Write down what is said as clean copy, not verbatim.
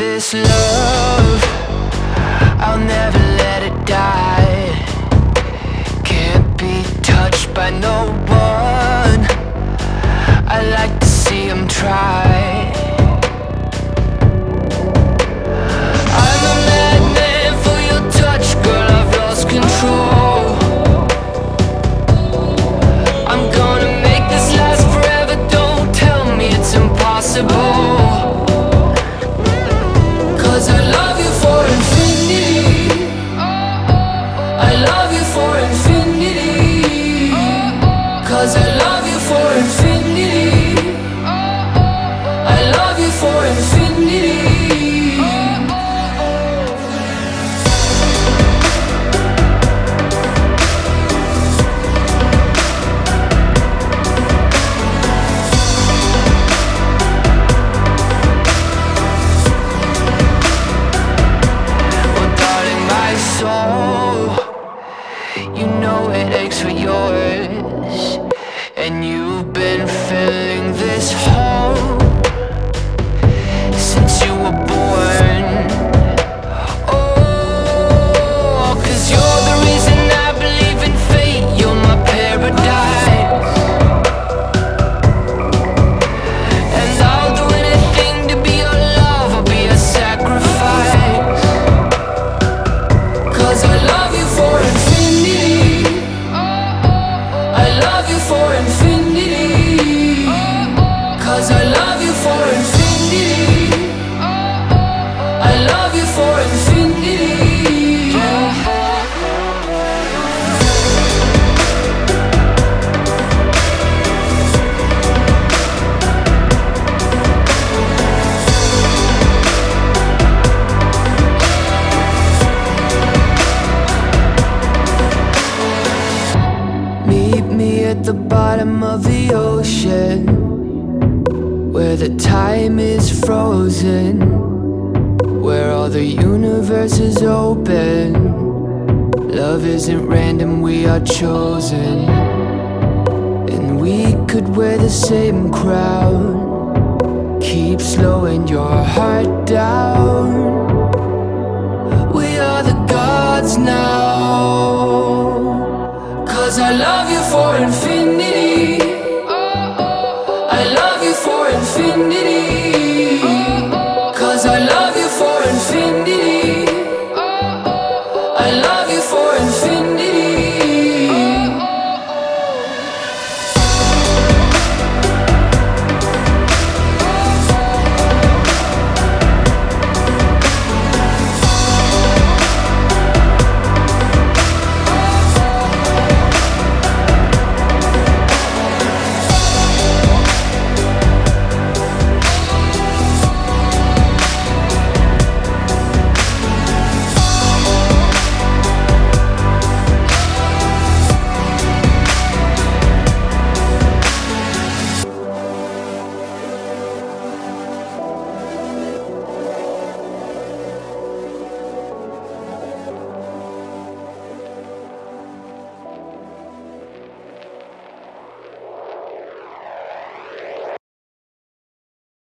this love, I'll never let it die. Can't be touched by no one. I like to see them try. I'm a madman for your touch, girl, I've lost control. I'm gonna make this last forever, don't tell me it's impossible. Cause I love you for infinity. I love you for infinity. Cause I love you for infinity. I love you for infinity. You know it aches for yours, and you've been filling this hole since you were born. Oh, 'cause you're the reason I believe in fate. You're my paradise, and I'll do anything to be your love. I'll be a sacrifice. 'Cause I love you for infinity. I love you for infinity. 'Cause I love you for infinity. I love you for infinity. Meet me at the bottom of the ocean, where the time is frozen, where all the universe is open. Love isn't random, we are chosen. And we could wear the same crown. Keep slowing your heart down. We are the gods now. 'Cause I love you for infinity.